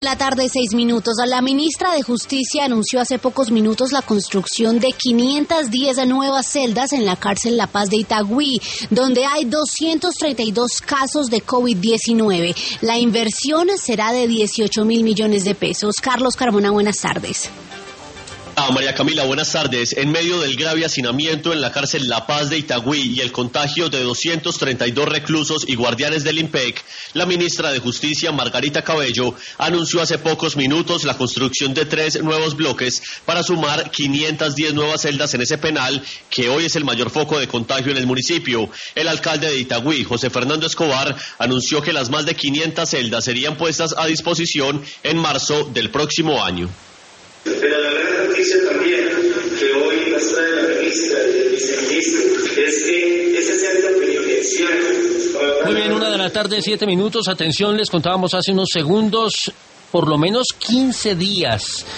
La tarde, 6 minutos. La ministra de Justicia anunció hace pocos minutos la construcción de 510 nuevas celdas en la cárcel La Paz de Itagüí, donde hay 232 casos de COVID-19. La inversión será de 18.000 millones de pesos. Carlos Carmona, buenas tardes. María Camila, buenas tardes. En medio del grave hacinamiento en la cárcel La Paz de Itagüí y el contagio de 232 reclusos y guardianes del IMPEC, la ministra de Justicia, Margarita Cabello, anunció hace pocos minutos la construcción de 3 nuevos bloques para sumar 510 nuevas celdas en ese penal, que hoy es el mayor foco de contagio en el municipio. El alcalde de Itagüí, José Fernando Escobar, anunció que las más de 500 celdas serían puestas a disposición en marzo del próximo año. Pero la gran noticia también que hoy nos trae la ministra y el viceministro es que ese centro penitenciario... Muy bien, 1:07 p.m. Atención, les contábamos hace unos segundos, por lo menos 15 días